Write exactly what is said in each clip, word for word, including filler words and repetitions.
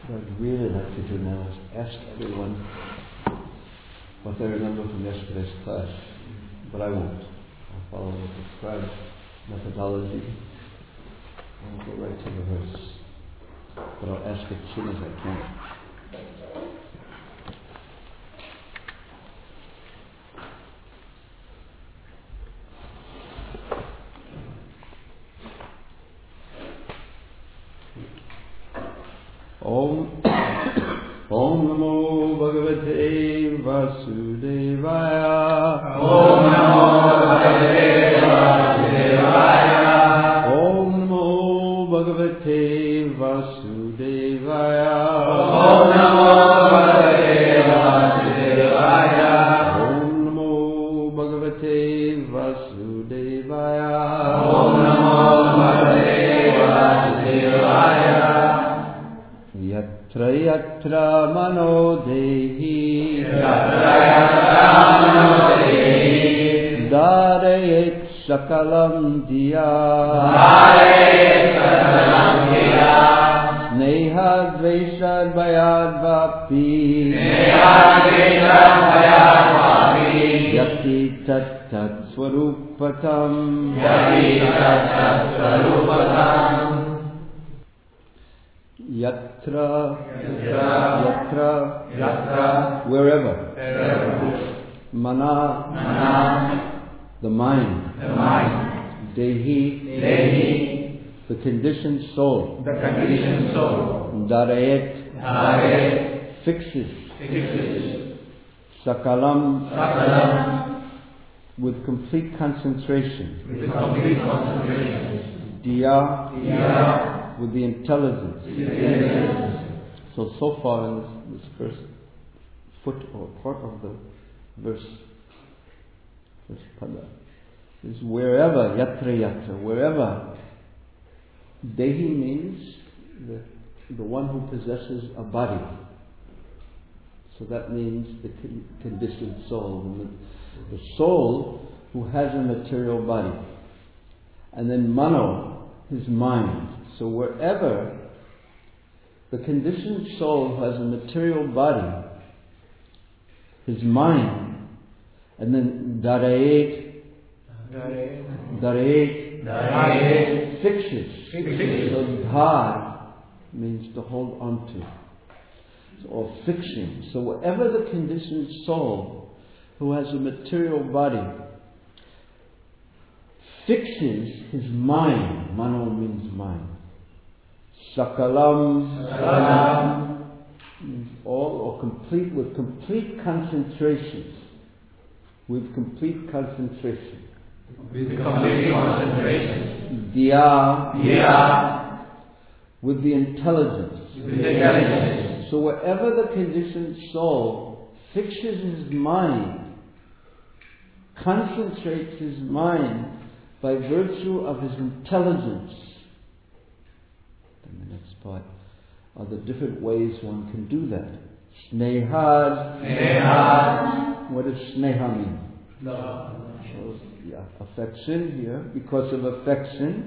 What I'd really like to do now is ask everyone what they remember from yesterday's class, but I won't. I'll follow the prescribed methodology. I'll go right to the verse, but I'll ask it as soon as I can. Om Om Namo Bhagavate Vasudevaya. Om Namo Bhagavate Vasudevaya. Om Namo Bhagavate Vasudevaya. Om Namo Bhagavate Vasudevaya. Om Namo Bhagavate Vasudevaya. Om Namo Bhagavate Vasudevaya. Yatra yatra mano dehi, Yatra yatra mano dehi, Dharayet sakalam diya, Dharayet sakalam diya, Sneha dvesha bhayad vapi, Sneha dvesha bhayad vapi, Yati tat tat swarupatam, Yati tat tat swarupatam. Yatra, Yatra, yatra, Yatra, wherever, wherever, mana, Mana, the mind, the mind, dehi, Dehi, the conditioned soul, the conditioned soul, Dharayet, Dharayet, fixes, fixes, Sakalam, Sakalam, with complete concentration, with complete concentration, Diya, Diya, with the intelligence. intelligence. So, so far in this, this first foot or part of the verse, this pada, is wherever, yatra yatra, wherever. Dehi means the, the one who possesses a body. So that means the con- conditioned soul. The, the soul who has a material body. And then mano, his mind. So wherever the conditioned soul has a material body, his mind, and then darayet, darayet, Darayet, fixes. fixes. So dhar means to hold on to, so, or fixing. So wherever the conditioned soul who has a material body fixes his mind, mano means mind. Sakalam, Sakalam, means all or complete, with complete concentration. With complete concentration. with complete concentration, Diya, Diya, with the intelligence. with intelligence. So wherever the conditioned soul fixes his mind, concentrates his mind by virtue of his intelligence. And the next part are the different ways one can do that. Sneha. Sneha, What does sneha mean? love, So, yeah, affection here, because of affection.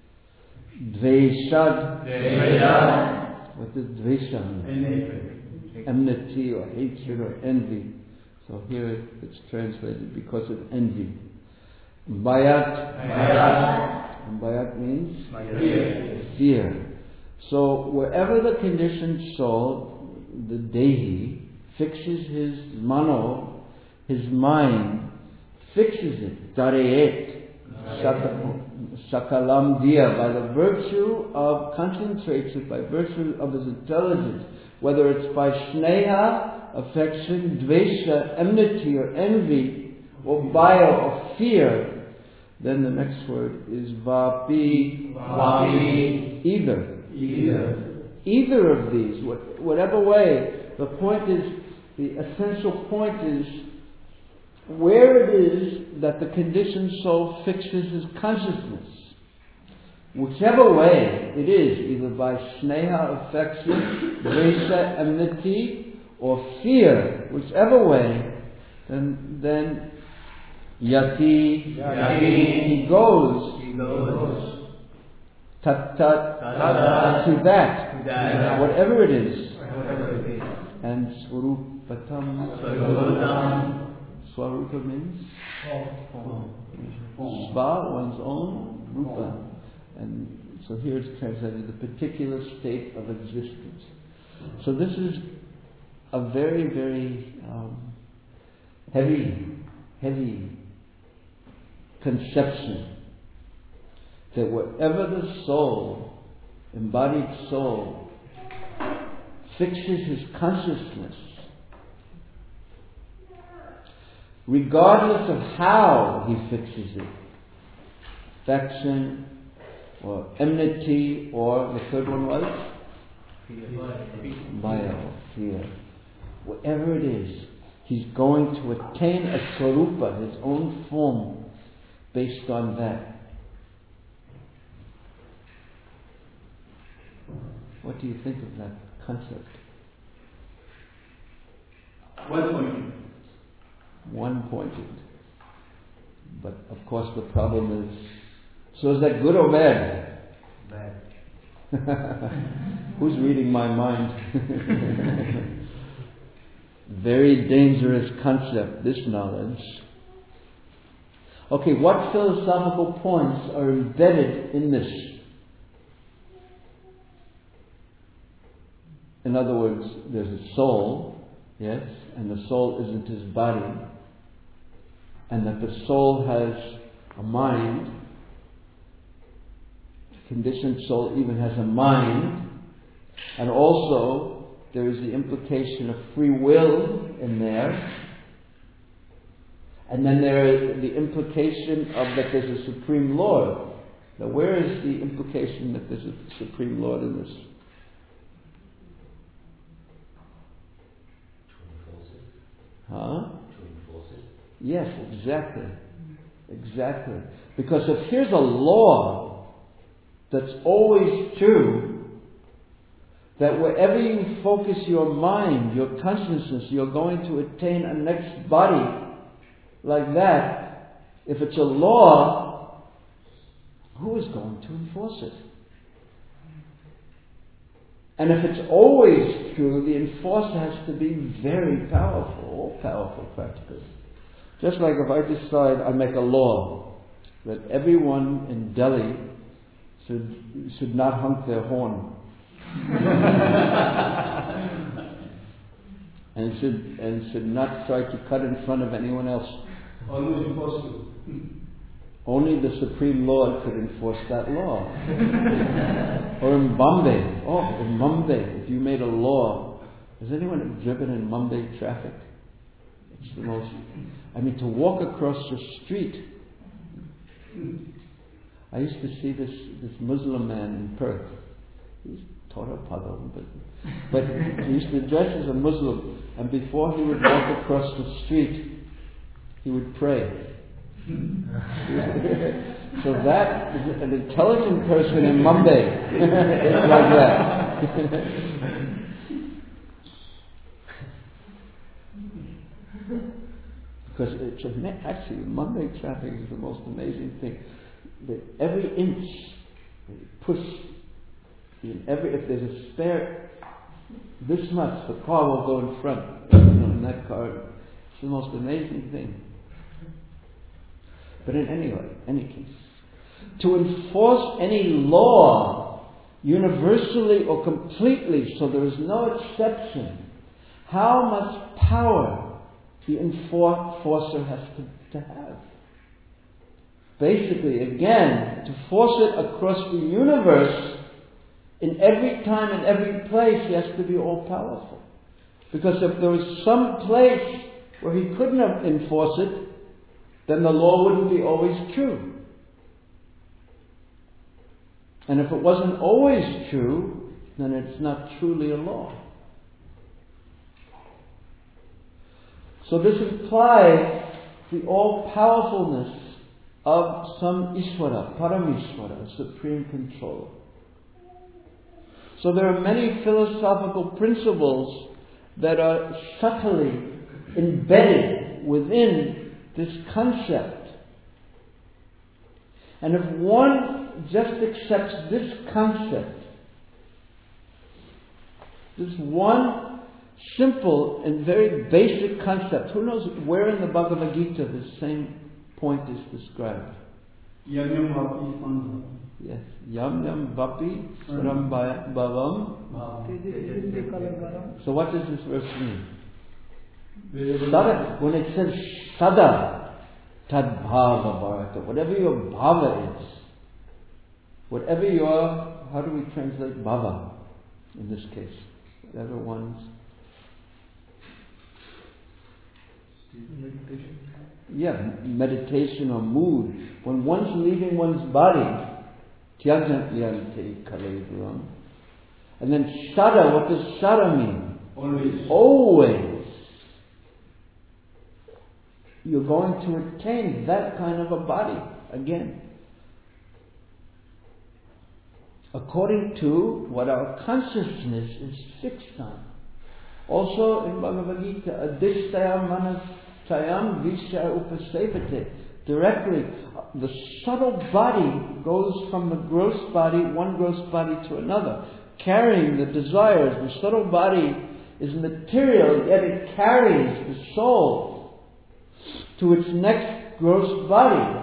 Dveshad. Dvesha, What does dvesha mean? Enmity or hatred or envy. So here it's translated because of envy. Bayat. Bayat, And bayat means fear. fear. So wherever the conditioned soul, the dehi, fixes his mano, his mind, fixes it, darayet, sakalam diya, by the virtue of, concentrates it by virtue of his intelligence, whether it's by sneha, affection, dvesha, enmity or envy, or baya or fear. Then the next word is vapi, Vapi, either. either. Either of these, what, whatever way, the point is, the essential point is, where it is that the conditioned soul fixes his consciousness. Whichever way it is, either by sneha, affection, dvesha, enmity, or fear, whichever way, then, then yati, Yati, he goes, he goes, Tat Tat, Tat, to that, to that, whatever it is. whatever it is. And Swarupatam, Swarupatam, Swarupa means form. Sva, one's own, Rupa. And so here it's translated the particular state of existence. So this is a very, very um, heavy, heavy conception that whatever the soul, embodied soul, fixes his consciousness, regardless of how he fixes it, affection or enmity, or the third one was? Maya, fear. Whatever it is, he's going to attain a swarupa, his own form, based on that. What do you think of that concept? One point. One pointed. But of course the problem is, so is that good or bad? Bad. Who's reading my mind? Very dangerous concept, this knowledge. Okay, what philosophical points are embedded in this? In other words, there's a soul, yes, and the soul isn't his body, and that the soul has a mind, the conditioned soul even has a mind, and also there is the implication of free will in there, and then there is the implication of that there's a Supreme Lord. Now where is the implication that there's a Supreme Lord in this? Huh? Yes, exactly. Exactly. Because if here's a law that's always true, that wherever you focus your mind, your consciousness, you're going to attain a next body like that. If it's a law, who is going to enforce it? And if it's always true, the enforcer has to be very powerful, all powerful practically. Just like if I decide I make a law that everyone in Delhi should should not honk their horn. and should and should not try to cut in front of anyone else. Almost impossible. Only the Supreme Lord could enforce that law. Or in Bombay. Oh, in Mumbai, if you made a law. Has anyone driven in Mumbai traffic? It's the most... I mean, to walk across the street. I used to see this, this Muslim man in Perth. He's Torah Padam, but, but he used to dress as a Muslim, and before he would walk across the street, he would pray. So that is an intelligent person in Mumbai is like that. Because it's a, actually Mumbai traffic is the most amazing thing. That every inch they push, in every if there's a spare this much, the car will go in front. You know, in that car, it's the most amazing thing. But in any way, any case, to enforce any law universally or completely, so there is no exception, how much power the enforcer has to, to have. Basically, again, to force it across the universe, in every time and every place, he has to be all-powerful. Because if there was some place where he couldn't enforce it, then the law wouldn't be always true. And if it wasn't always true, then it's not truly a law. So this implies the all-powerfulness of some Ishvara, Paramishvara, Supreme Controller. So there are many philosophical principles that are subtly embedded within this concept. And if one just accepts this concept, this one simple and very basic concept, who knows where in the Bhagavad Gita this same point is described? Yam yam vapi sangha. Yes. Yam yam vapi saram bhavam. So what does this verse mean? Sada, when it says sada, tad bhava bharata, whatever your bhava is, whatever your, how do we translate bhava in this case? Whatever one's meditation. Yeah, meditation or mood. When one's leaving one's body, tyajantlyante kaleduram. And then sada, what does sada mean? Always. Always. You're going to attain that kind of a body again. According to what our consciousness is fixed on. Also in Bhagavad Gita, adhisthaya manasayam vishya upasevate. Directly, the subtle body goes from the gross body, one gross body to another, carrying the desires. The subtle body is material, yet it carries the soul to its next gross body.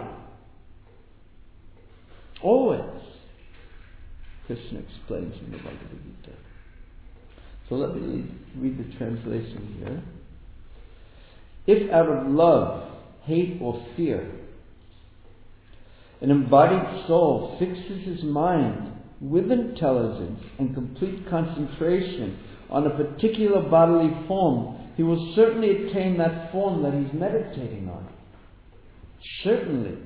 Always. Krishna explains in the Bhagavad Gita. So let me read the translation here. If out of love, hate or fear, an embodied soul fixes his mind with intelligence and complete concentration on a particular bodily form, he will certainly attain that form that he's meditating on. Certainly.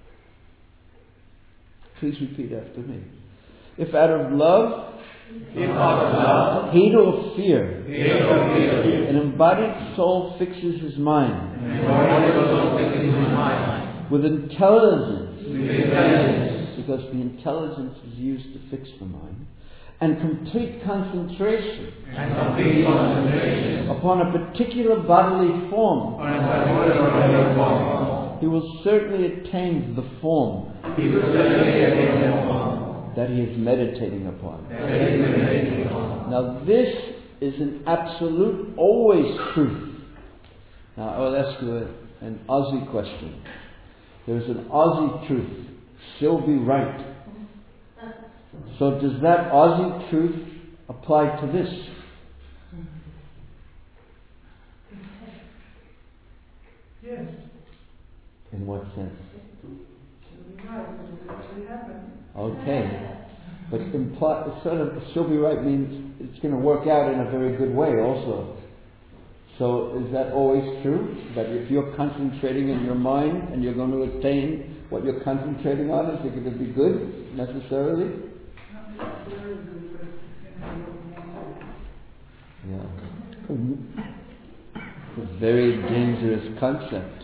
Please repeat after me. If out of love, If out of love, hate or fear, hate or fear, an embodied soul fixes his mind an embodied soul fixes his mind with intelligence, with intelligence, because the intelligence is used to fix the mind, and complete concentration and complete concentration upon a particular bodily form, on a particular bodily form, he will certainly attain the form he will certainly attain the form that he is meditating upon. that he is meditating upon. Now this is an absolute, always truth. Now I will ask you a, an Aussie question. There's an Aussie truth. She'll be right. So does that Aussie truth apply to this? Yes. In what sense? Okay. But imply, sort of, she'll be right means it's going to work out in a very good way also. So is that always true? That if you're concentrating in your mind and you're going to attain what you're concentrating on, is it going to be good necessarily? Yeah. It's a very dangerous concept.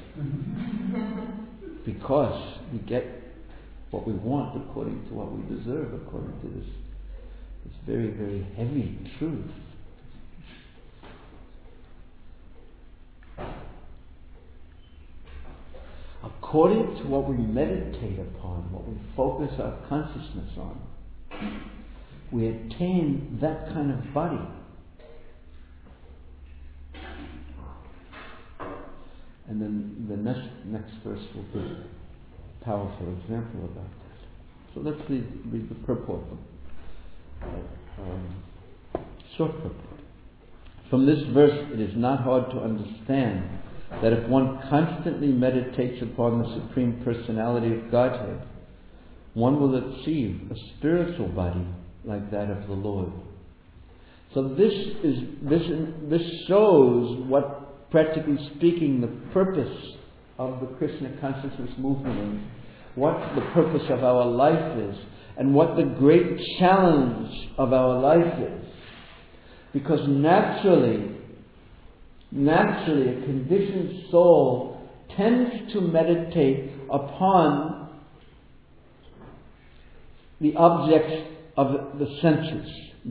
Because we get what we want according to what we deserve, according to this, this very, very heavy truth. According to what we meditate upon, what we focus our consciousness on, we attain that kind of body. And then the next next verse will be a powerful example about that. So let's read, read the purport, uh, um, short purport. From this verse, it is not hard to understand that if one constantly meditates upon the Supreme Personality of Godhead, one will achieve a spiritual body like that of the Lord. So this is this this shows what, practically speaking, the purpose of the Krishna consciousness movement is, what the purpose of our life is, and what the great challenge of our life is. Because naturally, naturally a conditioned soul tends to meditate upon the objects of the senses.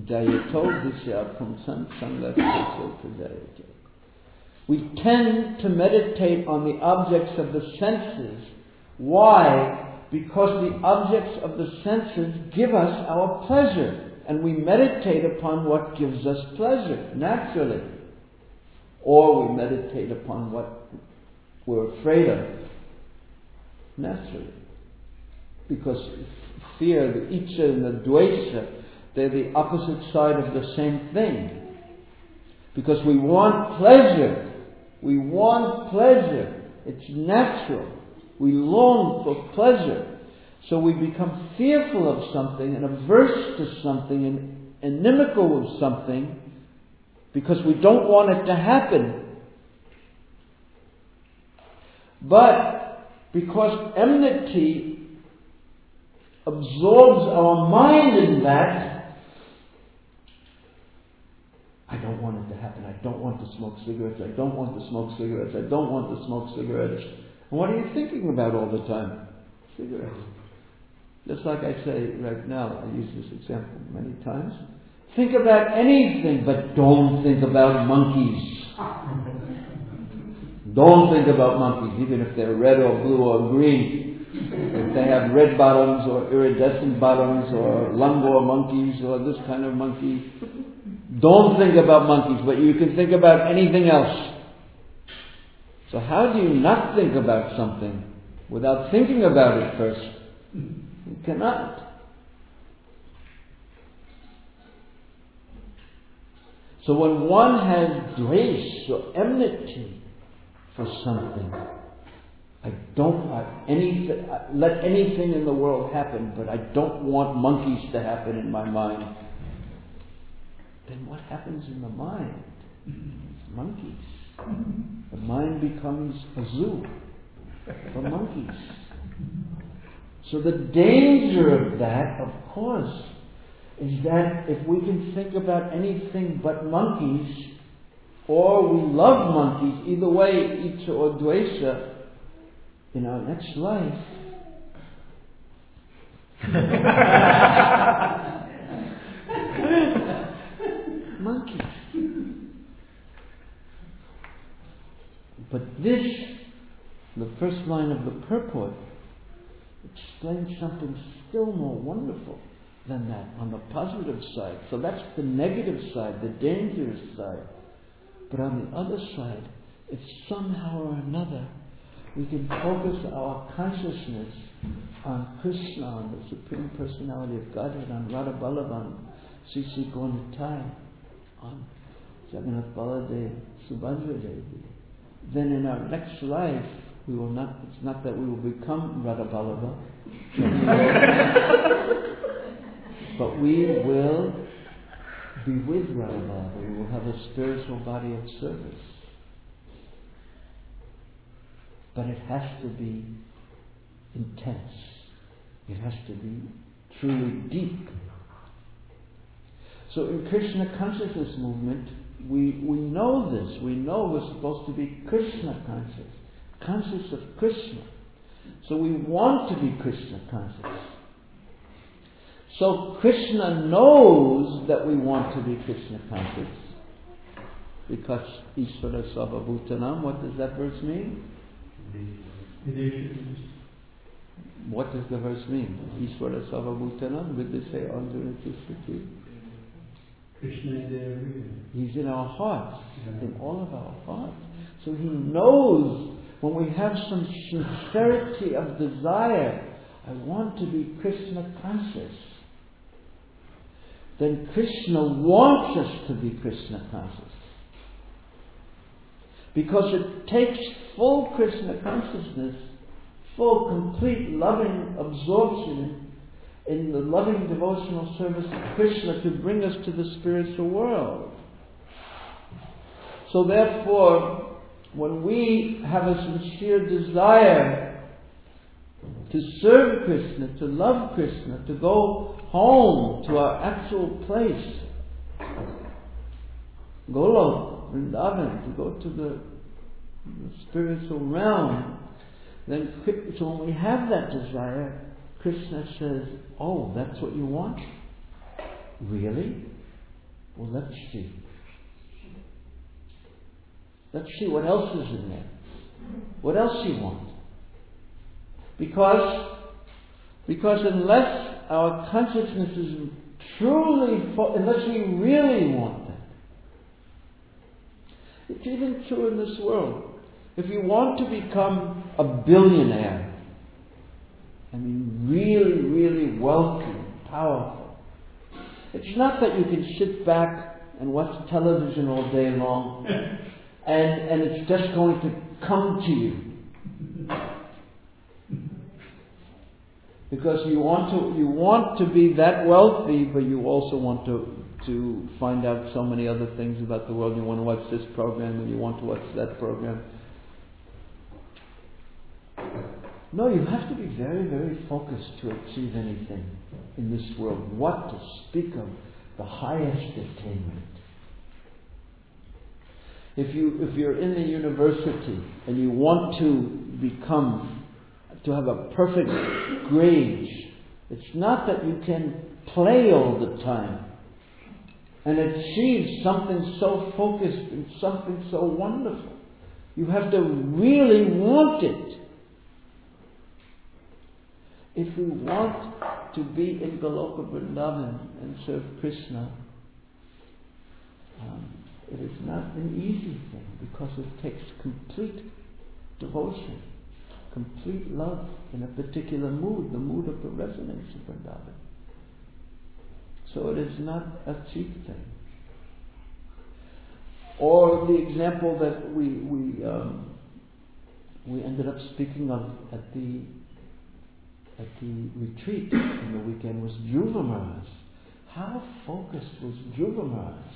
We tend to meditate on the objects of the senses. Why? because the objects of the senses give us our pleasure, and we meditate upon what gives us pleasure, naturally. Or we meditate upon what we're afraid of, naturally. Because fear, the Icha and the Dvesa, they're the opposite side of the same thing. Because we want pleasure. We want pleasure. It's natural. We long for pleasure. So we become fearful of something and averse to something and inimical of something because we don't want it to happen. But because enmity absorbs our mind in that, I don't want it to happen. I don't want to smoke cigarettes. I don't want to smoke cigarettes. I don't want to smoke cigarettes. And what are you thinking about all the time? Cigarettes. Just like I say right now, I use this example many times. Think about anything, but don't think about monkeys. Don't think about monkeys, even if they're red or blue or green. If they have red bottoms or iridescent bottoms or langur monkeys or this kind of monkey. Don't think about monkeys, but you can think about anything else. So how do you not think about something without thinking about it first? You cannot. So when one has dvesh or enmity for something, I don't want anything, let anything in the world happen, but I don't want monkeys to happen in my mind. Then what happens in the mind? It's monkeys. The mind becomes a zoo for monkeys. So the danger of that, of course, is that if we can think about anything but monkeys, or we love monkeys, either way, Icha or Dvesa, in our next life, monkeys. But this, the first line of the purport, explains something still more wonderful than that on the positive side. So that's the negative side, the dangerous side. But on the other side, if somehow or another we can focus our consciousness on Krishna, on the Supreme Personality of Godhead, on Radha Balavan, Sri Sri Gaura, on Jagannath Baladev, Subhadra Devi, then in our next life we will not, it's not that we will become Radha Ballabha, but we will be with Radha Ballabha. We will have a spiritual body of service. But it has to be intense. It has to be truly deep. So in Krishna consciousness movement, we, we know this. We know we're supposed to be Krishna conscious. Conscious of Krishna. So we want to be Krishna conscious. So Krishna knows that we want to be Krishna conscious. Because Ishvara Sarva Bhutanam, what does that verse mean? What does the verse mean? Ishvara Sarva Bhutanam, Vidishe Anjana Tishriti. Krishna is there everywhere. He's in our hearts, yeah. In all of our hearts. So He knows when we have some sincerity of desire, I want to be Krishna conscious, then Krishna wants us to be Krishna conscious. Because it takes full Krishna consciousness, full, complete, loving absorption in the loving devotional service of Krishna to bring us to the spiritual world. So therefore, when we have a sincere desire to serve Krishna, to love Krishna, to go home to our actual place, Goloka, Vrindavan, to go to the, the spiritual realm, then so when we have that desire, Krishna says, oh, that's what you want? Really? Well, let's see. Let's see what else is in there. What else you want? Because Because unless our consciousness is truly, fo- unless we really want that, it's even true in this world. If you want to become a billionaire, I mean really, really wealthy, powerful, it's not that you can sit back and watch television all day long and, and it's just going to come to you. Because you want to you want to be that wealthy, but you also want to to find out so many other things about the world. You want to watch this program and you want to watch that program. No, you have to be very, very focused to achieve anything in this world. What to speak of the highest attainment. If you if you're in the university and you want to become to have a perfect grade, it's not that you can play all the time and achieve something so focused and something so wonderful. You have to really want it. If we want to be in Goloka Vrindavan and serve Krishna, um, it is not an easy thing because it takes complete devotion, complete love in a particular mood, the mood of the resonance of Vrindavan. So it is not a cheap thing. Or the example that we we um, we ended up speaking of at the at the retreat in the weekend was Dhruva Maharaj. How focused was Dhruva Maharaj?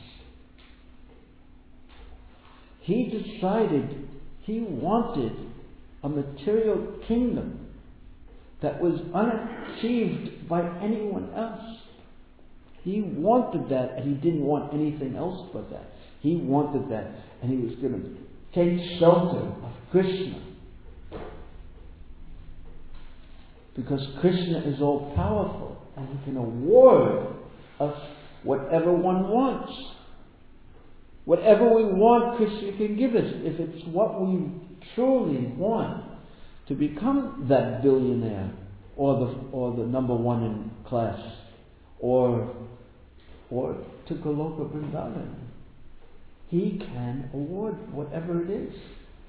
He decided he wanted a material kingdom that was unachieved by anyone else. He wanted that, and he didn't want anything else but that. He wanted that, and he was going to take shelter of Krishna. Because Krishna is all powerful, and he can award us whatever one wants. Whatever we want, Krishna can give us. If it's what we truly want, to become that billionaire, or the or the number one in class, or or to Goloka Vrindavan, he can award whatever it is.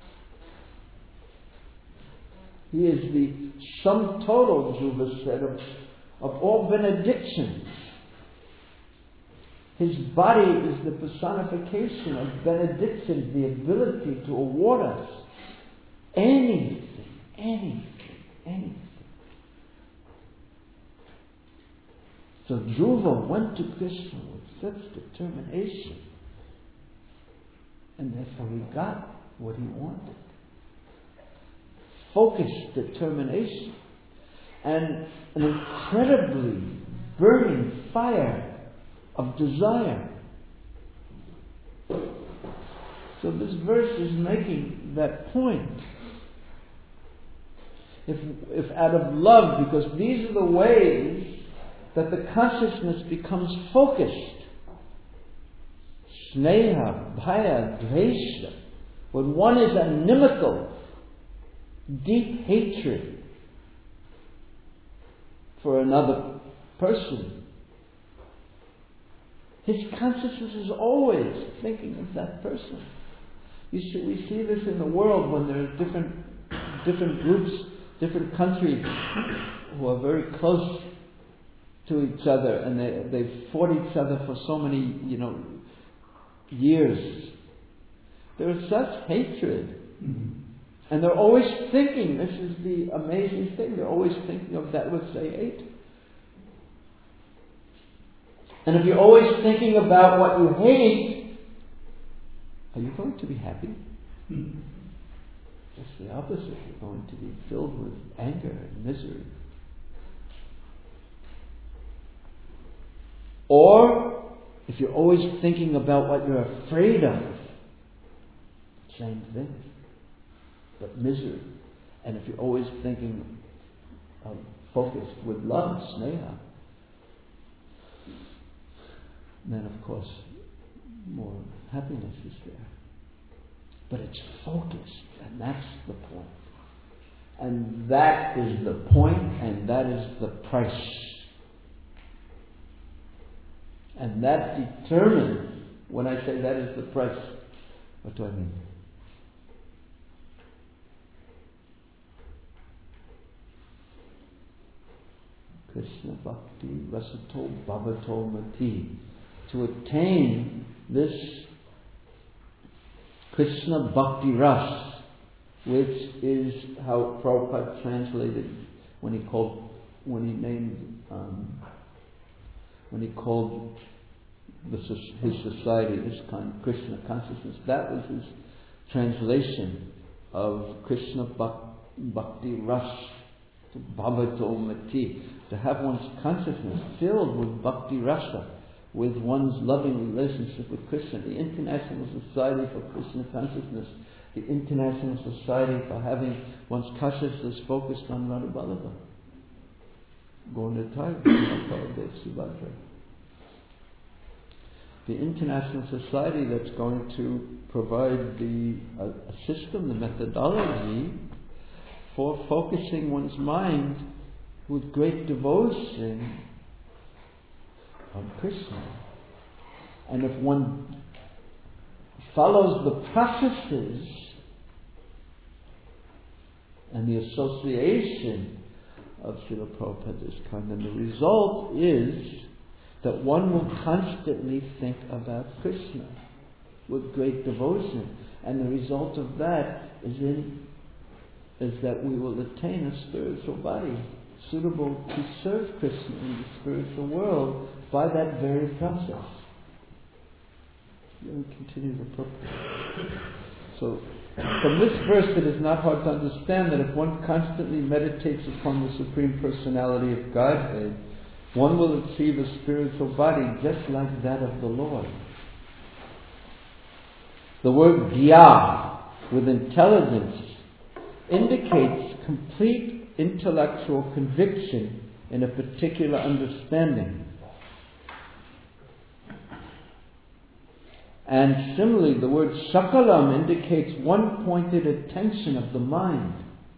He is the sum total, Dhruva said, of, of all benedictions. His body is the personification of benediction, the ability to award us anything, anything, anything. So Dhruva went to Krishna with such determination, and therefore he got what he wanted. Focused determination and an incredibly burning fire of desire. So this verse is making that point. If, if out of love, because these are the ways that the consciousness becomes focused. Sneha, bhaya, dvesha. When one is inimical, deep hatred for another person, his consciousness is always thinking of that person. You see, we see this in the world when there are different different groups, different countries who are very close to each other, and they they fought each other for so many you know years. There is such hatred. Mm-hmm. And they're always thinking, this is the amazing thing, they're always thinking of that which they hate. And if you're always thinking about what you hate, are you going to be happy? Mm-hmm. Just the opposite. You're going to be filled with anger and misery. Or, if you're always thinking about what you're afraid of, same thing. But misery. And if you're always thinking of focused with love, sneha, then of course more happiness is there. But it's focused, and that's the point. And that is the point, and that is the price. And that determines, when I say that is the price, what do I mean? Krishna Bhakti Rasato Bhavato Mati. To attain this Krishna Bhakti Ras, which is how Prabhupada translated when he called, when he named, um, when he called the, his society, his kind, Krishna consciousness. That was his translation of Krishna Bhakti Ras, to Bhavato Mati, to have one's consciousness filled with Bhakti Rasa, with one's loving relationship with Krishna. The International Society for Krishna Consciousness, the International Society for having one's consciousness focused on Radha Vallabha, Gaura-Nitai, Baladev Subhadra. The International Society that's going to provide the uh, a system, the methodology for focusing one's mind with great devotion on Krishna. And if one follows the processes and the association of Srila Prabhupada's kind, then the result is that one will constantly think about Krishna with great devotion. And the result of that is in is that we will attain a spiritual body suitable to serve Krishna in the spiritual world by that very process. Let me continue the purpose. So, from this verse, it is not hard to understand that if one constantly meditates upon the Supreme Personality of Godhead, one will achieve a spiritual body just like that of the Lord. The word Gya, with intelligence, indicates complete intellectual conviction in a particular understanding. And similarly, the word Sakalam indicates one-pointed attention of the mind.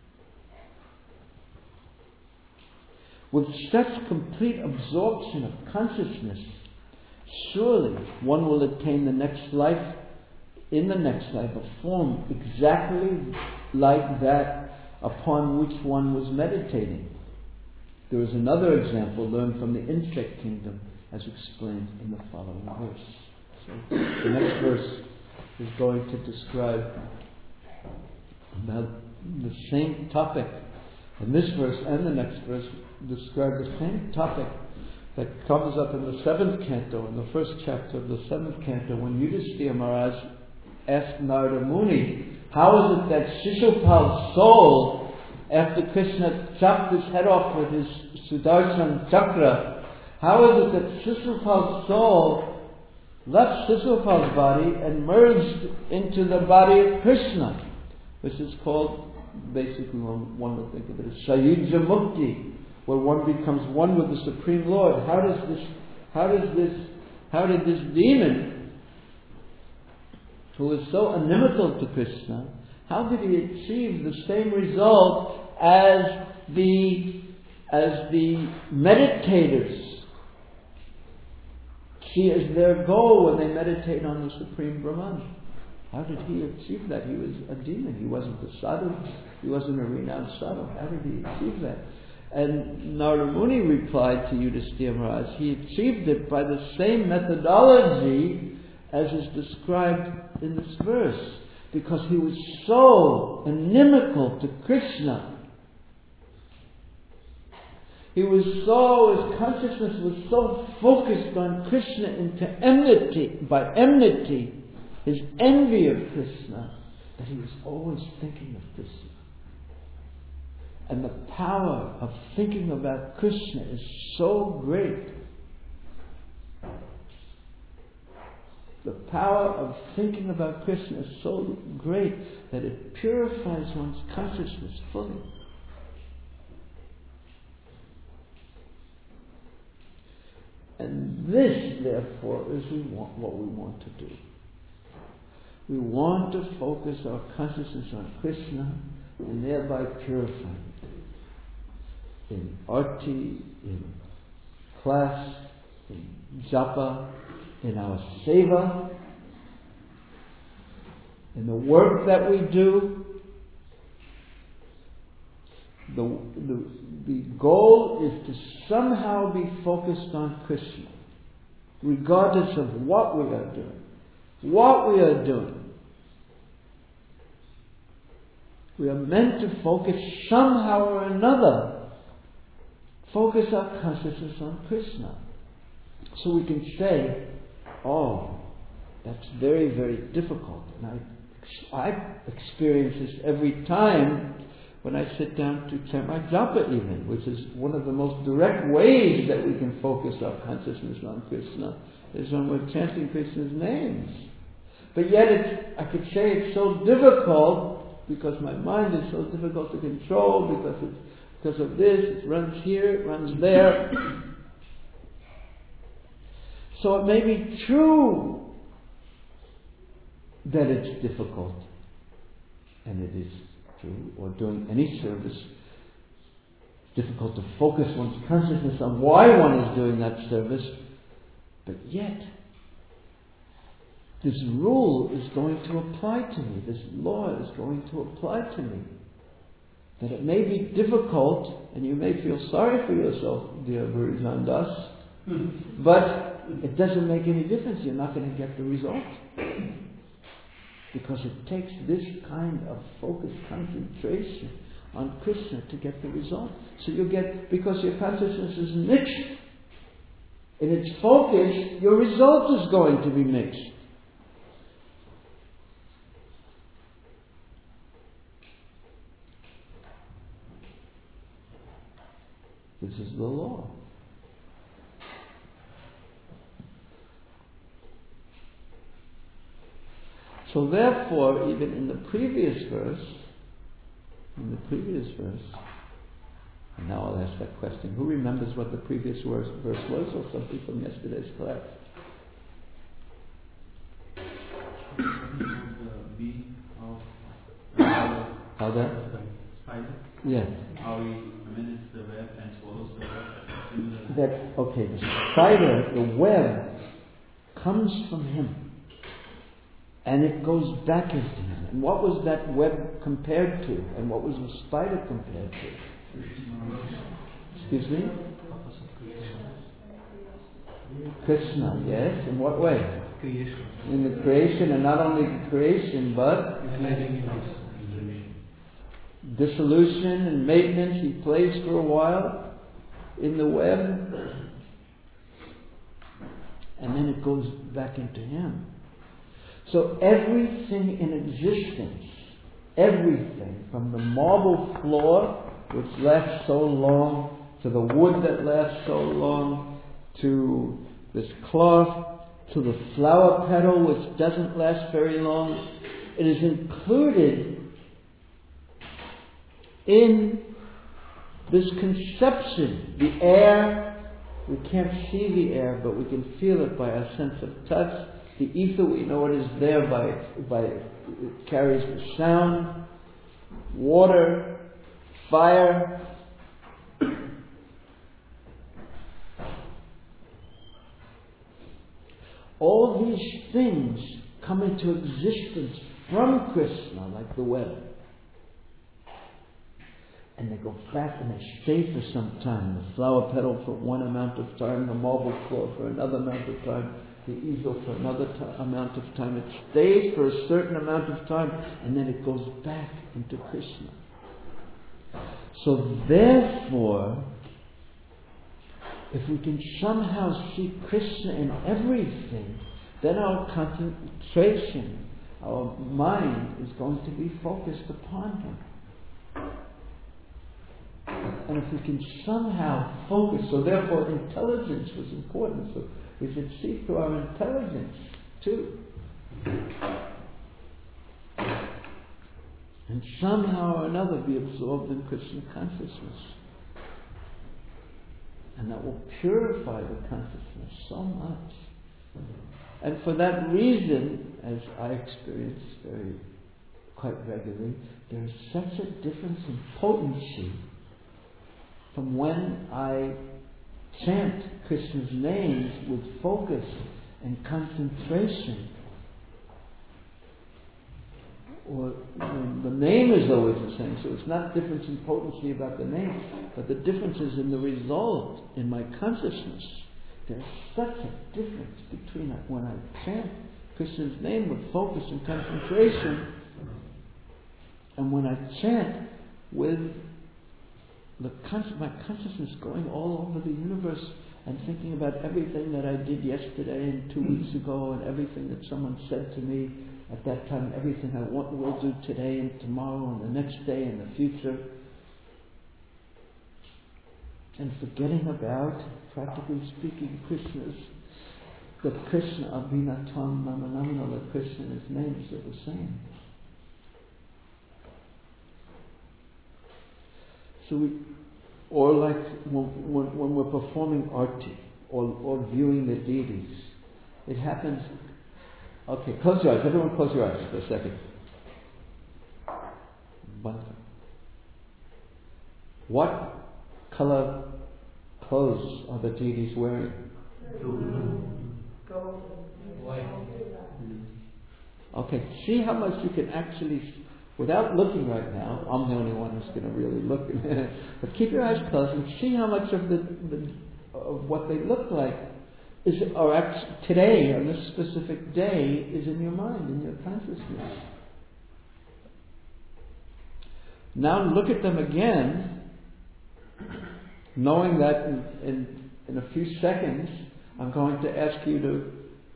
With such complete absorption of consciousness, surely one will attain the next life, in the next life, a form exactly like that upon which one was meditating. There is another example learned from the insect kingdom, as explained in the following verse. So the next verse is going to describe about the same topic. And this verse and the next verse describe the same topic that comes up in the seventh canto, in the first chapter of the seventh canto, when Yudhishthira Maharaj asked Narada Muni, how is it that Shishupal's soul, after Krishna chopped his head off with his Sudarshan Chakra, how is it that Shishupal's soul left Shishupal's body and merged into the body of Krishna, which is called, basically one, one would think of it as Sayuja Mukti, where one becomes one with the Supreme Lord. How does this, how does this, how did this demon, who is so inimical to Krishna, how did he achieve the same result as the, as the meditators see as their goal when they meditate on the Supreme Brahman? How did he achieve that? He was a demon. He wasn't a sadhu. He wasn't a renowned sadhu. How did he achieve that? And Narada Muni replied to Yudhishthira Maharaj, he achieved it by the same methodology as is described in this verse, because he was so inimical to Krishna. He was so, his consciousness was so focused on Krishna into enmity, by enmity, his envy of Krishna, that he was always thinking of Krishna. And the power of thinking about Krishna is so great. The power of thinking about Krishna is so great that it purifies one's consciousness fully. And this, therefore, is we want, what we want to do. We want to focus our consciousness on Krishna and thereby purify it. In arti, in class, in japa, in our seva, in the work that we do. The, the, the goal is to somehow be focused on Krishna, regardless of what we are doing. What we are doing. We are meant to focus somehow or another, focus our consciousness on Krishna. So we can say, oh, that's very, very difficult. And I, I experience this every time when I sit down to chant my japa even, which is one of the most direct ways that we can focus our consciousness on Krishna, is when we're chanting Krishna's names. But yet it's, I could say it's so difficult because my mind is so difficult to control, because it's, because of this, it runs here, it runs there. So it may be true that it's difficult, and it is true, or doing any service, it's difficult to focus one's consciousness on why one is doing that service, but yet this rule is going to apply to me, this law is going to apply to me. That it may be difficult, and you may feel sorry for yourself, dear Bhurijan Das, but it doesn't make any difference, you're not going to get the result. Because it takes this kind of focused concentration on Krishna to get the result. So you get, because your consciousness is mixed in its focus, your result is going to be mixed. This is the law. So therefore, even in the previous verse, in the previous verse, and now I'll ask that question. Who remembers what the previous verse, verse was, or something from yesterday's class? How that? Spider. Yes. How he manages the web and swallows the web. That, okay, the spider, the web, comes from him. And it goes back into him. And what was that web compared to? And what was the spider compared to? Excuse me? Krishna, yes. In what way? Creation. In the creation, and not only the creation, but dissolution and maintenance. He plays for a while in the web, and then it goes back into him. So everything in existence, everything from the marble floor, which lasts so long, to the wood that lasts so long, to this cloth, to the flower petal which doesn't last very long, it is included in this conception. The air, we can't see the air, but we can feel it by our sense of touch. The ether, we know it is there by, by it carries the sound. Water, fire. All these things come into existence from Krishna, like the web. And they go back and they stay for some time. The flower petal for one amount of time, the marble floor for another amount of time, the easel for another t- amount of time. It stays for a certain amount of time, and then it goes back into Krishna. So therefore, if we can somehow see Krishna in everything, then our concentration, our mind is going to be focused upon Him. And if we can somehow focus, so therefore intelligence was important. So we should see through our intelligence too. And somehow or another be absorbed in Krishna consciousness. And that will purify the consciousness so much. And for that reason, as I experienced very quite regularly, there's such a difference in potency from when I chant Krishna's names with focus and concentration. Or the name is always the same, so it's not difference in potency about the name, but the difference is in the result, in my consciousness. There's such a difference between when I chant Krishna's name with focus and concentration and when I chant with the con- my consciousness going all over the universe and thinking about everything that I did yesterday and two weeks ago and everything that someone said to me at that time, everything I want, will do today and tomorrow and the next day and the future. And forgetting about, practically speaking, Krishna's, that Krishna, Abhinatam Namanamana, that Krishna and his names are the same. So we, or like when, when, when we're performing arti or, or viewing the deities, it happens. Okay, close your eyes. Everyone close your eyes for a second. What color clothes are the deities wearing? Okay, see how much you can actually, without looking right now, I'm the only one who's going to really look, but keep your eyes closed and see how much of the, the of what they look like is, or actually today, on this specific day, is in your mind, in your consciousness. Now look at them again, knowing that in, in, in a few seconds I'm going to ask you to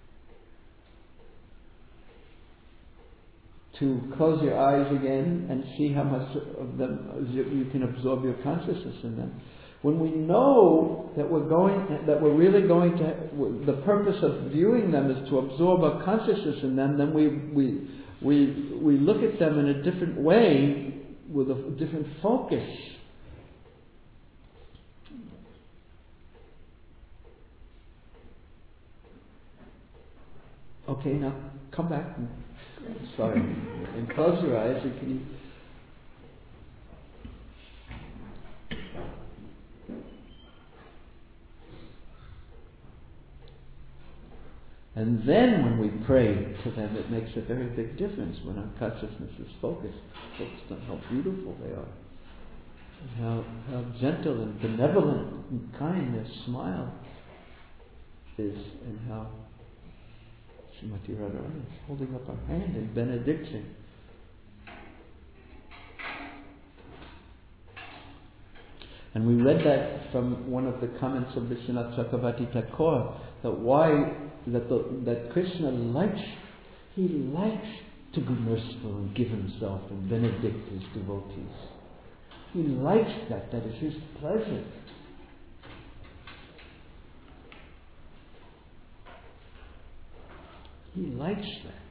to close your eyes again and see how much of them you can absorb your consciousness in them. When we know that we're going, that we're really going to, the purpose of viewing them is to absorb our consciousness in them, then we we we we look at them in a different way with a different focus. Okay, now come back. Sorry, and close your eyes. And can you? And then when we pray to them, it makes a very big difference when our consciousness is focused, focused on how beautiful they are, and how, how gentle and benevolent and kind their smile is, and how Srimati Radharani is holding up her hand in benediction. And we read that from one of the comments of Vishwanath Chakravarti Thakur, that why that the, that Krishna likes, he likes to be merciful and give himself and benedict his devotees. He likes that, that is his pleasure. He likes that.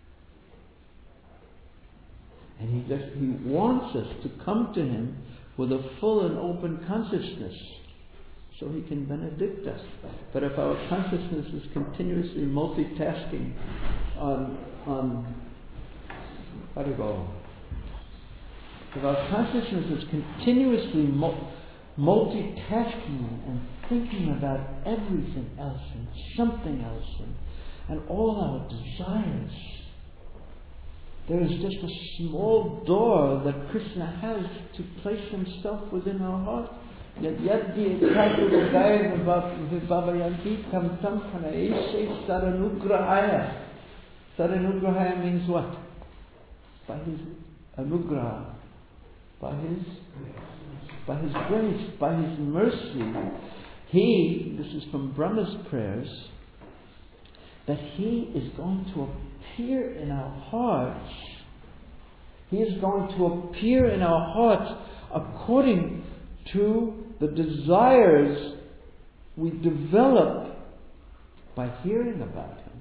And he just he wants us to come to him with a full and open consciousness so he can benedict us. But if our consciousness is continuously multitasking on on how do you go? If our consciousness is continuously mul- multitasking and thinking about everything else and something else and and all our desires, there is just a small door that Krishna has to place himself within our heart. Yet yaddi ekadu vibhavayanti tam tam kanaeshe saranugrahaya. Saranugrahaya means what? By his anugraha, by his by his grace, by his mercy. He, this is from Brahma's prayers, that he is going to appear in our hearts. He is going to appear in our hearts according to the desires we develop by hearing about him.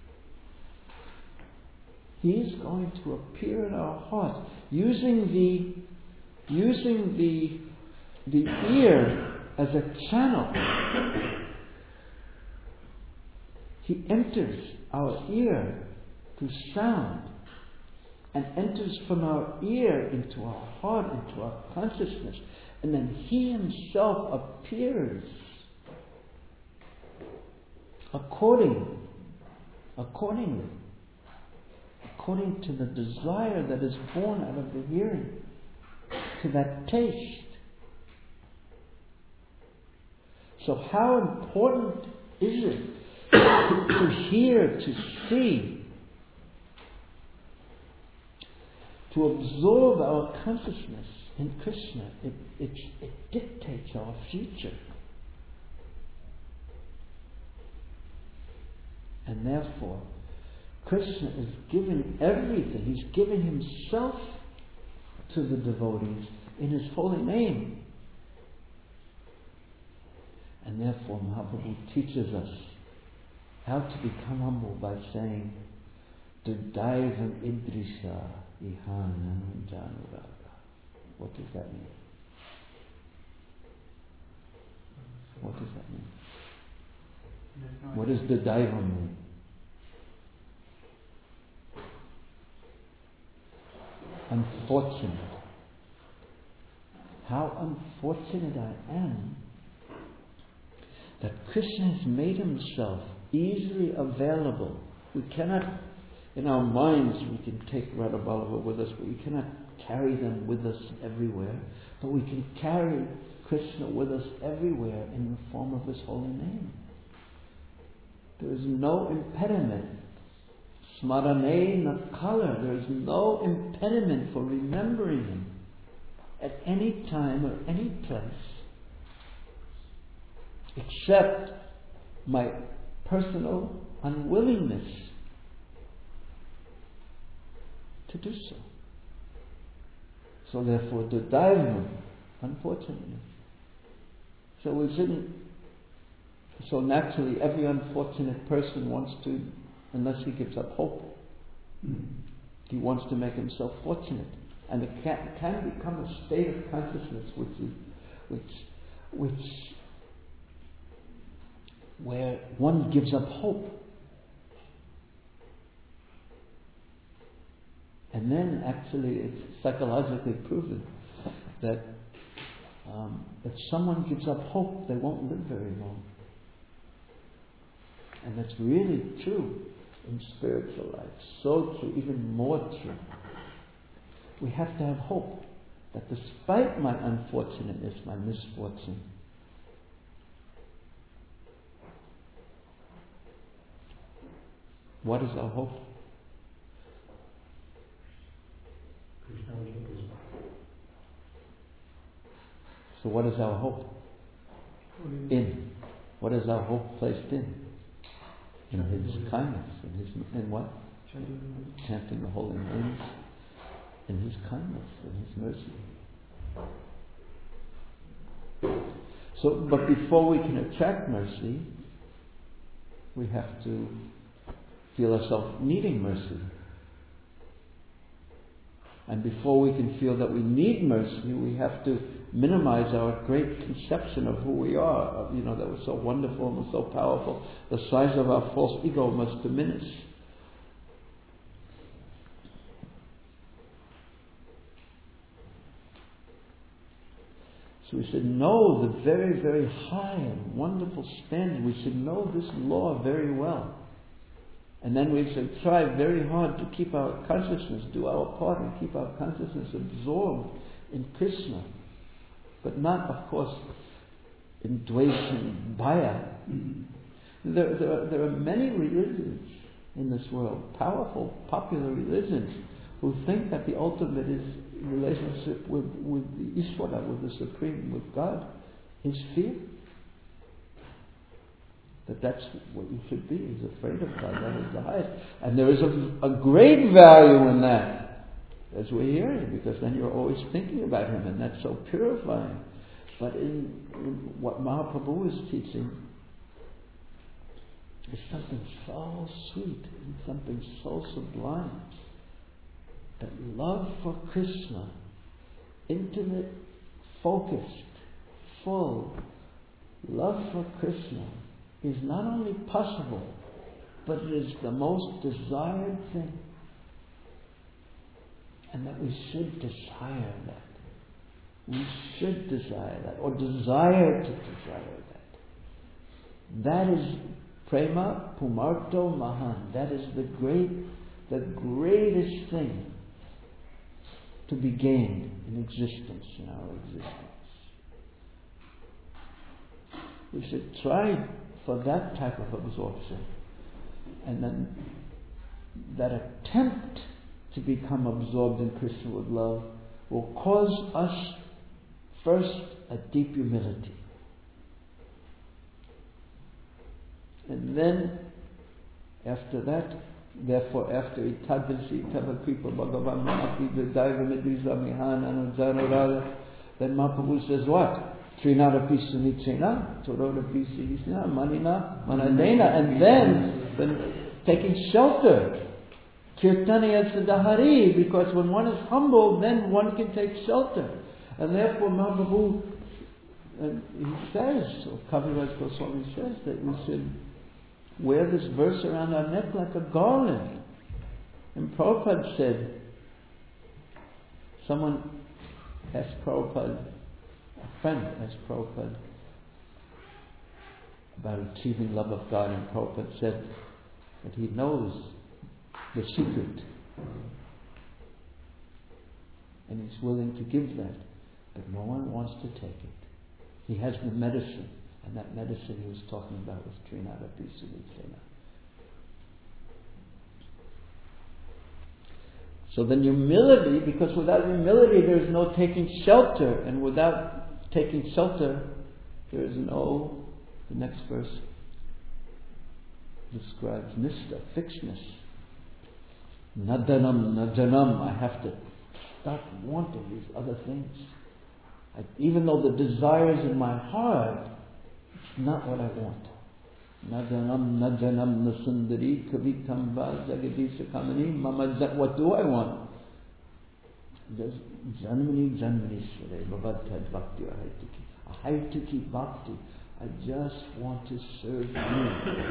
He is going to appear in our hearts using the using the the ear as a channel. He enters our ear through sound, and enters from our ear into our heart, into our consciousness, and then He Himself appears according, accordingly, according to the desire that is born out of the hearing, to that taste. So how important is it to hear, to see, to absorb our consciousness in Krishna? It, it, it dictates our future. And therefore, Krishna is giving everything. He's giving Himself to the devotees in His holy name. And therefore Mahaprabhu teaches us how to become humble by saying, Dudaivam idrisha ihanam januraga. What does that mean? What does that mean? What does Dudaivam mean? Unfortunate. How unfortunate I am that Krishna has made Himself easily available. We cannot, in our minds, we can take Radha Ballabha with us, but we cannot carry them with us everywhere. But we can carry Krishna with us everywhere in the form of His holy name. There is no impediment. Smarane nakala. There is no impediment for remembering Him at any time or any place, except my personal unwillingness to do so. So therefore, the daivam, unfortunately. So we shouldn't. So naturally, every unfortunate person wants to, unless he gives up hope, mm. he wants to make himself fortunate, and it can, can become a state of consciousness which is, which, which. where one gives up hope. And then actually it's psychologically proven that um, if someone gives up hope, they won't live very long. And that's really true in spiritual life. So true, even more true. We have to have hope that despite my unfortunateness, my misfortune, what is our hope? So what is our hope? In. What is our hope placed in? In His kindness. In His in what? Chanting the holy names. In His kindness, in His mercy. So, but before we can attract mercy, we have to feel ourselves needing mercy. And before we can feel that we need mercy, we have to minimize our great conception of who we are. You know, that was so wonderful and so powerful. The size of our false ego must diminish. So we should know the very, very high and wonderful standard. We should know this law very well. And then we should try very hard to keep our consciousness, do our part and keep our consciousness absorbed in Krishna. But not, of course, in Dvesha and Bhaya. There, there, are, there are many religions in this world, powerful, popular religions, who think that the ultimate is relationship with, with the Ishvara, with the Supreme, with God, is fear. That that's what you should be, is afraid of God, that is the highest. And there is a, a great value in that, as we're hearing, because then you're always thinking about Him, and that's so purifying. But in, in what Mahaprabhu is teaching is something so sweet, and something so sublime, that love for Krishna, intimate, focused, full love for Krishna, is not only possible, but it is the most desired thing. And that we should desire that. We should desire that, or desire to desire that. That is prema pumarto mahan. That is the great, the greatest thing to be gained in existence, in our existence. We should try for that type of absorption. And then that attempt to become absorbed in Krishna with love will cause us first a deep humility. And then after that, therefore after itadvisi tavakripa bhagavan mati vidaiva midriza mihan anujana, then Mahaprabhu says what? Trinada pisa nichena, toroda pisa isna, manina, manadena, and then, then taking shelter. Kirtaniya sadahari, because when one is humble, then one can take shelter. And therefore Mahaprabhu, and he says, or Kaviraj Goswami says, that we should wear this verse around our neck like a garland. And Prabhupada said, someone asked Prabhupada, a friend asked Prabhupada about achieving love of God, and Prabhupada said that he knows the secret and he's willing to give that, but no one wants to take it. He has the medicine, and that medicine he was talking about was Trinada Pisa Nichena. So then humility, because without humility there is no taking shelter, and without taking shelter there is no, the next verse describes nistha, fixedness. Nadanam, nadanam, I have to stop wanting these other things. I, even though the desires in my heart, it's not what I want. Nadanam, nadanam, nasundari, kavitam va, jagadisha kamani, mama, what do I want? Just janmani, janmani, sure, bhavata bhakti, ahaituki. Ahaituki bhakti. I just want to serve you.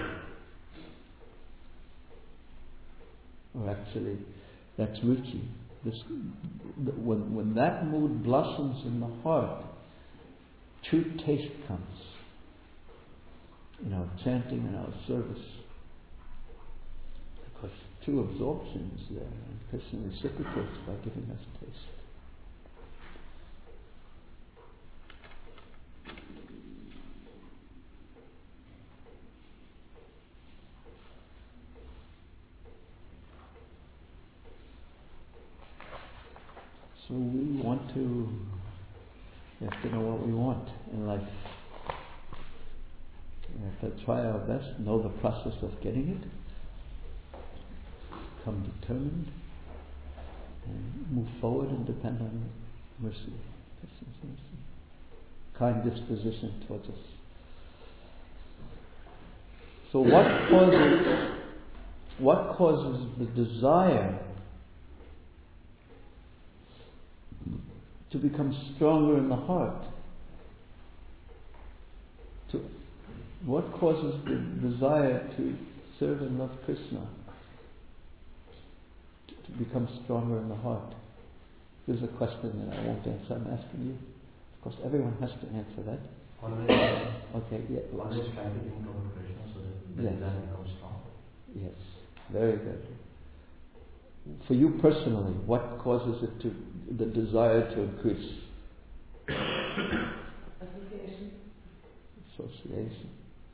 Or actually, that's ruchi. This, when, when that mood blossoms in the heart, true taste comes in our chanting and our service. Because true absorption is there, and Krishna reciprocates by giving us taste. So we want to, we have to know what we want in life. We have to try our best, know the process of getting it, become determined, and move forward and depend on mercy, Krishna's mercy, kind disposition towards us. So what causes, what causes the desire to become stronger in the heart? To, what causes the desire to serve and love Krishna to, to become stronger in the heart? Here's a question that I won't answer. I'm asking you. Of course, everyone has to answer that. Okay, yeah. Always try to think about Krishna so that the yes. desire becomes strong. Yes, very good. For you personally, what causes it to, the desire to increase? Association. Association.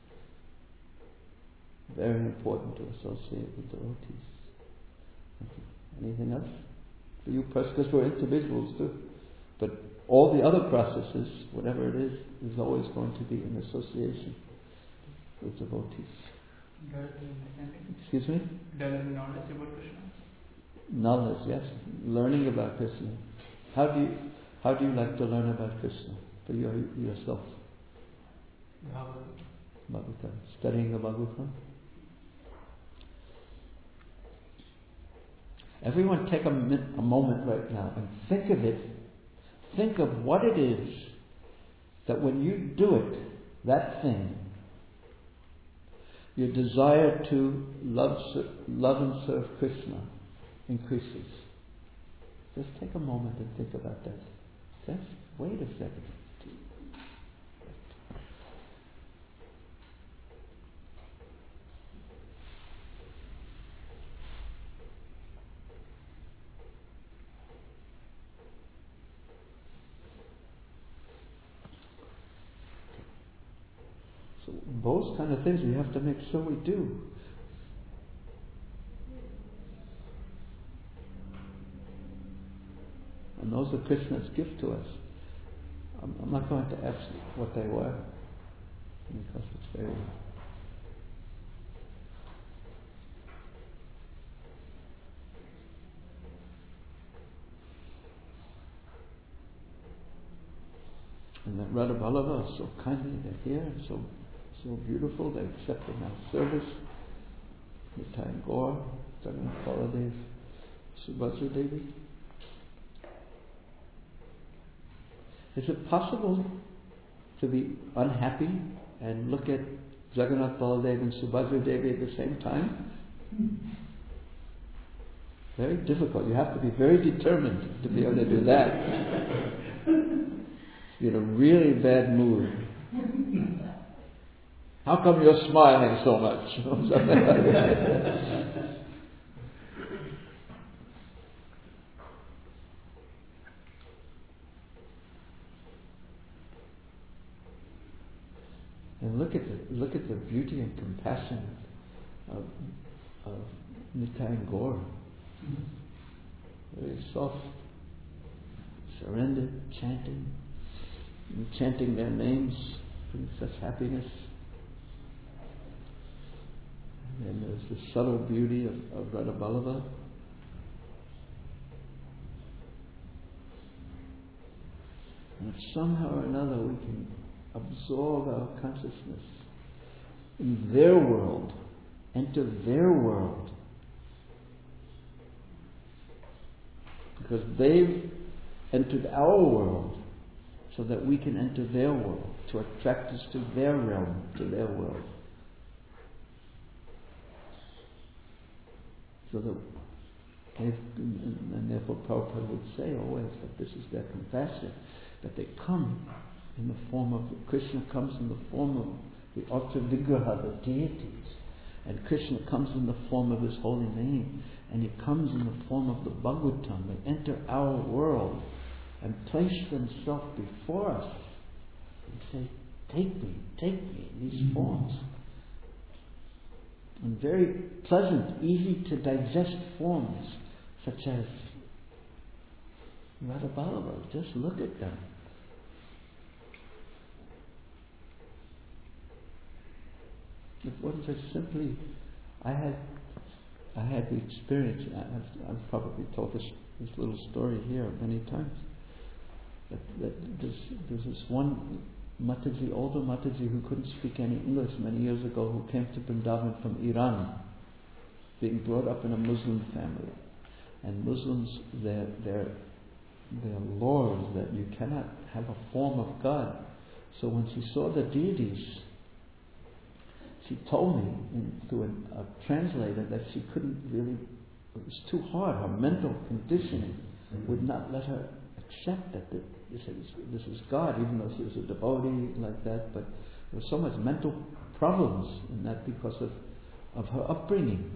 Very important to associate with devotees. Okay. Anything else? For you personally, because we're individuals too. But all the other processes, whatever it is, is always going to be in association with devotees. Developing understanding. Excuse me? Developing knowledge about Krishna. Knowledge, yes. Learning about Krishna. How do you how do you like to learn about Krishna for your, yourself? Bhagavatam. Bhagavatam. Studying the Bhagavatam. Everyone take a, min, a moment right now and think of it. Think of what it is that when you do it, that thing, your desire to love, love and serve Krishna increases. Just take a moment and think about that. Just wait a second. So those kind of things we have to make sure we do. And those are Krishna's gift to us. I'm, I'm not going to ask what they were, because it's very... And that Radha Ballava is so kindly, they're here, so so beautiful, they accepted our service. Nitai and Gaur, Jagannath Baladev, Subhadra Devi. Is it possible to be unhappy and look at Jagannath Baladev and Subhadra Devi at the same time? Very difficult. You have to be very determined to be able to do that. You're in a really bad mood. How come you're smiling so much? Something like that. And look at the look at the beauty and compassion of of Nitai and Gaur. Very soft, surrendered, chanting, and chanting their names, bringing such happiness. And there's the subtle beauty of, of Radha Ballava. And if somehow or another we can absorb our consciousness in their world, enter their world, because they've entered our world, so that we can enter their world, to attract us to their realm, to their world. So that, and therefore Prabhupada would say always that this is their compassion, that they come in the form of, Krishna comes in the form of the Arta Vigraha, the deities, and Krishna comes in the form of his holy name, and he comes in the form of the Bhagavatam. They enter our world and place themselves before us and say, take me, take me in these forms. And very pleasant, easy to digest forms, such as Radha Ballava. Just look at them. If one just simply, I had, I had the experience. I've, I've probably told this this little story here many times. That, that there's, there's this one Mataji, older Mataji who couldn't speak any English many years ago, who came to Vrindavan from Iran, being brought up in a Muslim family. And Muslims, their their their laws that you cannot have a form of God. So when she saw the deities, she told me in, through a, a translator that she couldn't really, it was too hard. Her mental conditioning would not let her accept that the, this is this is God, even though she was a devotee like that. But there was so much mental problems in that because of, of her upbringing.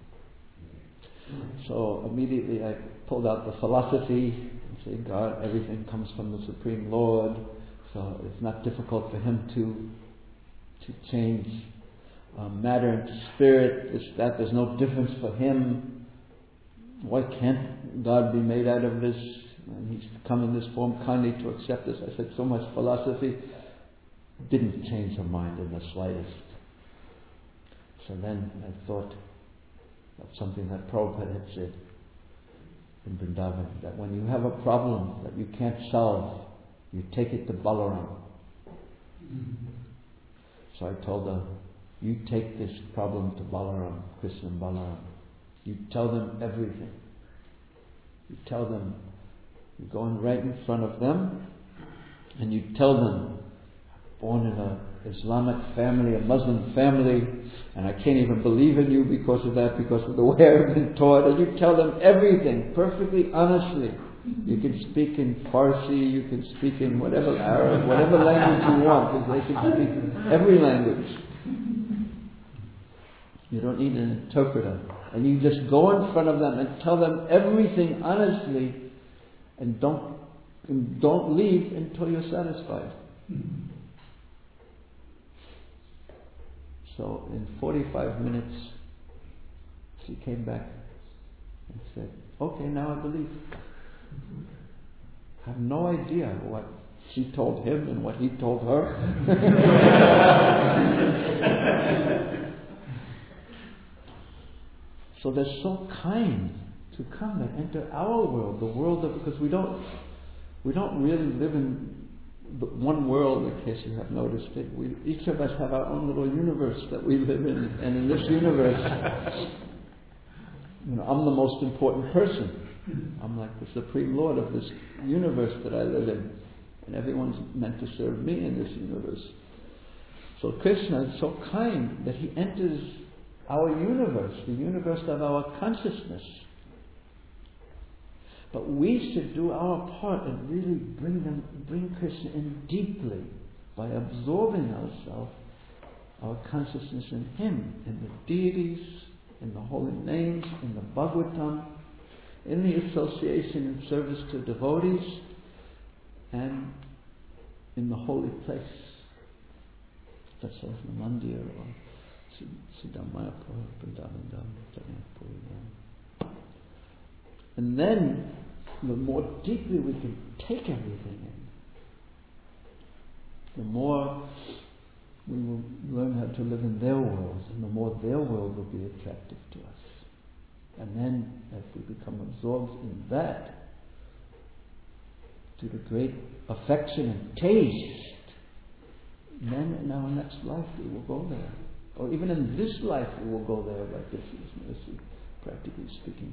So immediately I pulled out the philosophy and said, God, everything comes from the Supreme Lord, so it's not difficult for Him to to change um, matter into spirit. This, that there's no difference for Him. Why can't God be made out of this? And He's come in this form kindly to accept us. I said, so much philosophy didn't change her mind in the slightest. So then I thought of something that Prabhupada had said in Vrindavan, that when you have a problem that you can't solve, you take it to Balaram. Mm-hmm. So I told her, you take this problem to Balaram, Krishna and Balaram. You tell them everything. You tell them, you go in right in front of them, and you tell them, born in a Islamic family, a Muslim family, and I can't even believe in you because of that, because of the way I've been taught. And you tell them everything perfectly honestly. You can speak in Farsi, you can speak in whatever Arab, whatever language you want, because they can speak every language. You don't need an interpreter. And you just go in front of them and tell them everything honestly, and don't and don't leave until you're satisfied. So in forty-five minutes, she came back and said, "Okay, now I believe." I have no idea what she told him and what he told her. So they're so kind to come and enter our world, the world of, because we don't we don't really live in the one world, in case you have noticed it. We, each of us have our own little universe that we live in, and in this universe, you know, I'm the most important person. I'm like the Supreme Lord of this universe that I live in, and everyone's meant to serve me in this universe. So Krishna is so kind that he enters our universe, the universe of our consciousness. But we should do our part and really bring them, bring Krishna in deeply by absorbing ourselves, our consciousness in him, in the deities, in the holy names, in the Bhagavatam, in the association and service to devotees, and in the holy place, such as the mandir or Siddhamayapur, Vrindavandam, Jagannath. And then, the more deeply we can take everything in, the more we will learn how to live in their worlds, and the more their world will be attractive to us. And then, as we become absorbed in that, to the great affection and taste, then in our next life we will go there. Or even in this life we will go there by Krishna's mercy, practically speaking.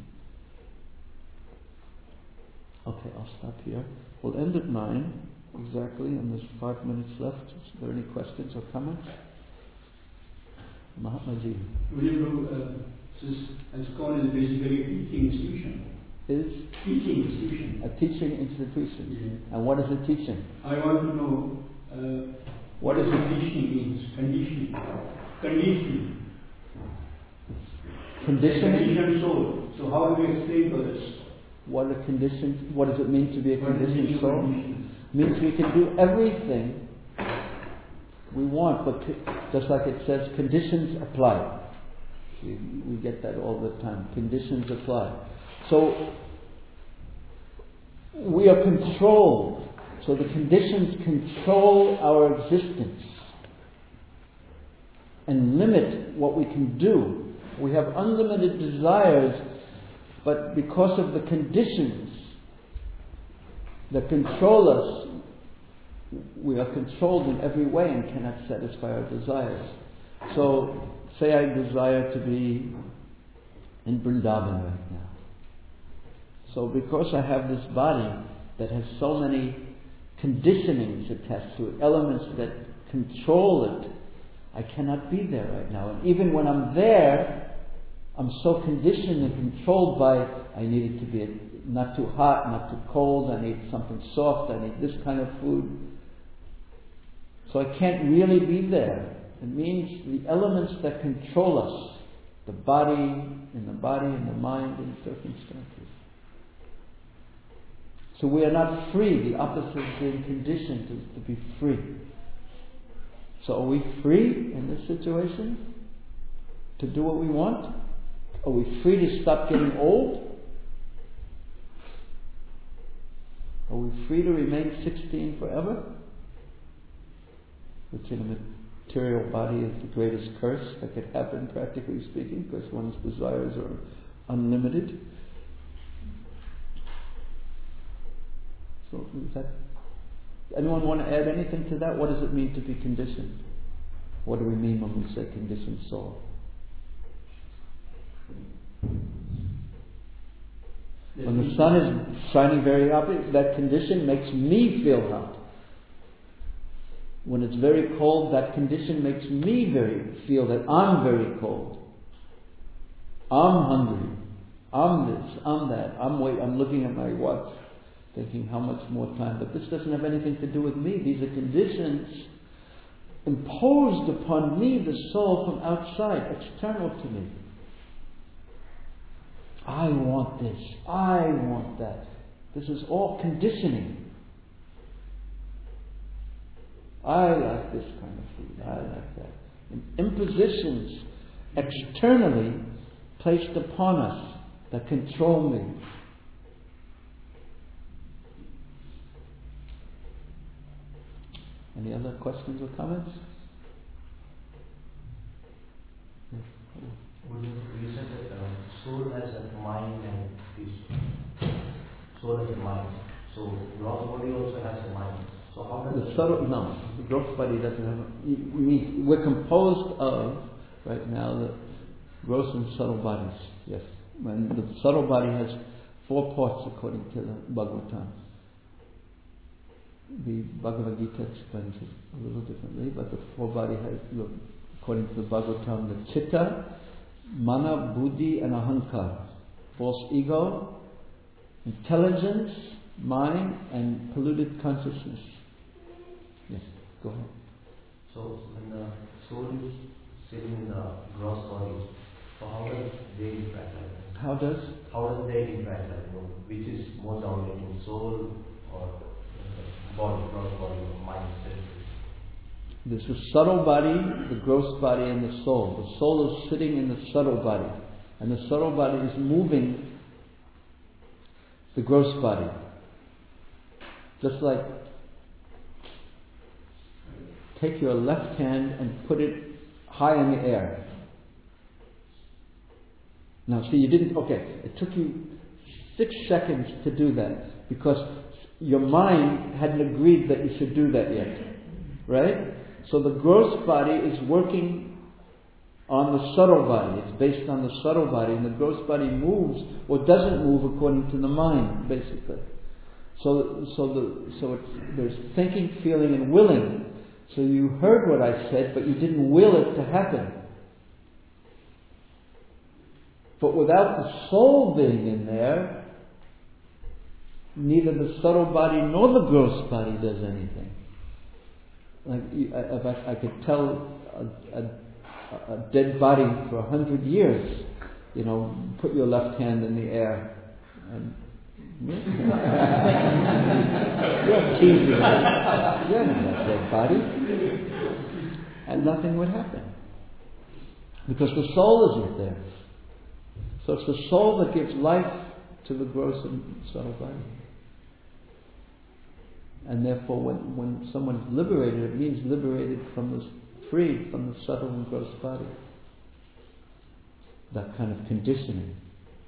Okay, I'll stop here. We'll end at nine, exactly, and there's five minutes left. Is there any questions or comments? Mahatmaji. Uh, this school is basically a teaching institution. Is? Teaching institution. A teaching institution. Yeah. And what is it teaching? I want to know uh, what is it teaching means. Conditioning. Conditioning. Conditioning? Conditioned soul. So how do we explain to this? What are conditions? What does it mean to be a conditioned soul? Conditions? Means we can do everything we want, but just like it says, conditions apply. We, we get that all the time. Conditions apply. So we are controlled. So the conditions control our existence and limit what we can do. We have unlimited desires, but because of the conditions that control us, we are controlled in every way and cannot satisfy our desires. So, say I desire to be in Vrindavan right now. So because I have this body that has so many conditionings attached to it, elements that control it, I cannot be there right now. And even when I'm there, I'm so conditioned and controlled by, I need it to be not too hot, not too cold, I need something soft, I need this kind of food. So I can't really be there. It means the elements that control us, the body, in the body, and the mind, and circumstances. So we are not free. The opposite of being conditioned is to be free. So are we free in this situation to do what we want? Are we free to stop getting old? Are we free to remain sixteen forever? Which in a material body is the greatest curse that could happen, practically speaking, because one's desires are unlimited. So is that, anyone want to add anything to that? What does it mean to be conditioned? What do we mean when we say conditioned soul? When the sun is shining very hot, that condition makes me feel hot. When it's very cold, that condition makes me very feel that I'm very cold. I'm hungry. I'm this. I'm that. I'm wait. I'm looking at my watch. thinking how much more time, but this doesn't have anything to do with me. These are conditions imposed upon me, the soul, from outside, external to me. I want this, I want that. This is all conditioning. I like this kind of food, I like that. And impositions externally placed upon us that control me. Any other questions or comments? Yes. Well, you said that uh, soul has a mind and this soul has a mind. So gross body also has a mind. So how does the subtle? No, the gross body doesn't have. A, you, we, we're composed of right now the gross and subtle bodies. Yes, and the subtle body has four parts according to the Bhagavatam. The Bhagavad Gita explains it a little differently, but the four body has, according to the Bhagavatam, the Chitta, Mana, Buddhi, and Ahankara. False ego, intelligence, mind, and polluted consciousness. Yes, go ahead. So when the soul is sitting in the gross body, so how does they interact like that? How does? How does they interact like that? Which is more dominating, soul or body, gross body, or mind, spirit? There's the subtle body, the gross body, and the soul. The soul is sitting in the subtle body, and the subtle body is moving the gross body. Just like take your left hand and put it high in the air. Now, see, you didn't. Okay, it took you six seconds to do that because your mind hadn't agreed that you should do that yet, right? So the gross body is working on the subtle body. It's based on the subtle body, and the gross body moves or doesn't move according to the mind, basically. So, so the so it's there's thinking, feeling, and willing. So you heard what I said, but you didn't will it to happen. But without the soul being in there, neither the subtle body nor the gross body does anything. Like if I, I could tell a, a, a dead body for a hundred years, you know, put your left hand in the air, and you're teasing it. You're not a dead body, and nothing would happen because the soul isn't there. So it's the soul that gives life to the gross and subtle body. And therefore, when, when someone is liberated, it means liberated from this, freed from the subtle and gross body. That kind of conditioning.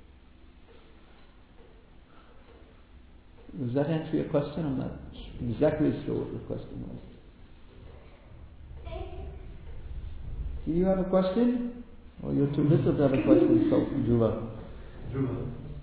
Does that answer your question? I'm not exactly sure what the question was. Do you have a question? Or you're too little to have a question, so Dhruva. Dhruva.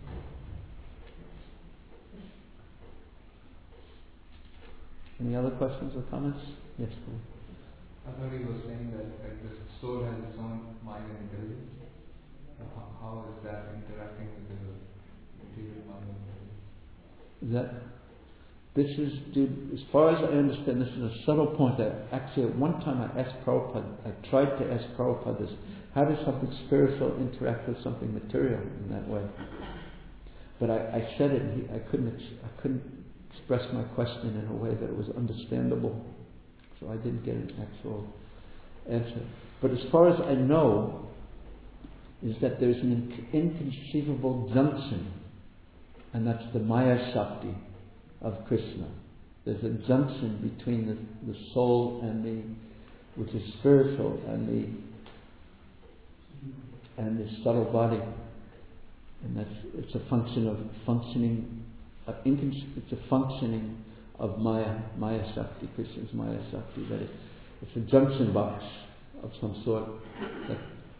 Any other questions or comments? Yes, please. I thought he was saying that, that the soul has its own mind and intelligence. How, how is that interacting with the material mind and intelligence? Is that this is, dude, as far as I understand, this is a subtle point that actually at one time I asked Prabhupada, I tried to ask Prabhupada this, how does something spiritual interact with something material in that way? But I, I said it, and he, I couldn't, I couldn't express my question in a way that was understandable, so I didn't get an actual answer. But as far as I know, is that there's an inconceivable junction, and that's the Maya Shakti of Krishna. There's a junction between the, the soul and the, which is spiritual, and the and the subtle body, and that's it's a function of functioning. Uh, incon- it's a functioning of Maya, Maya Shakti, Krishna's Maya Shakti. That is, it's a junction box of some sort. That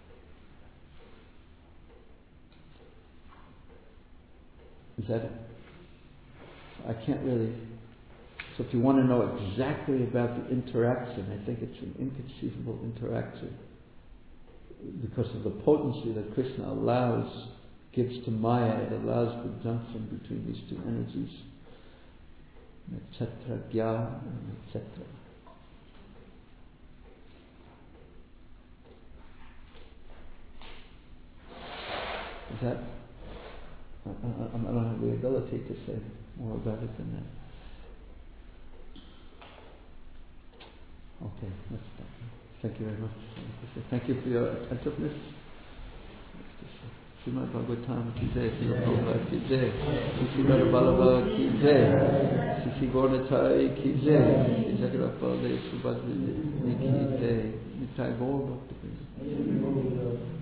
is that it? I can't really. So if you want to know exactly about the interaction, I think it's an inconceivable interaction because of the potency that Krishna allows, gives to Maya. It allows the junction between these two energies. Nakshatra Gya, et cetera. Is that? I, I, I don't have the ability to say more about it than that. Okay, let's stop. Thank you very much. Thank you for your attentiveness. Srimad Bhagavatam ki jai, Srila Prabhupada ki jai, Srimad Bhagavatam ki jai, Sisi Gauracharya ki jai, Sisi Jagannath Baladev Subhadra ki jai, Nitai Gaur Bhakti.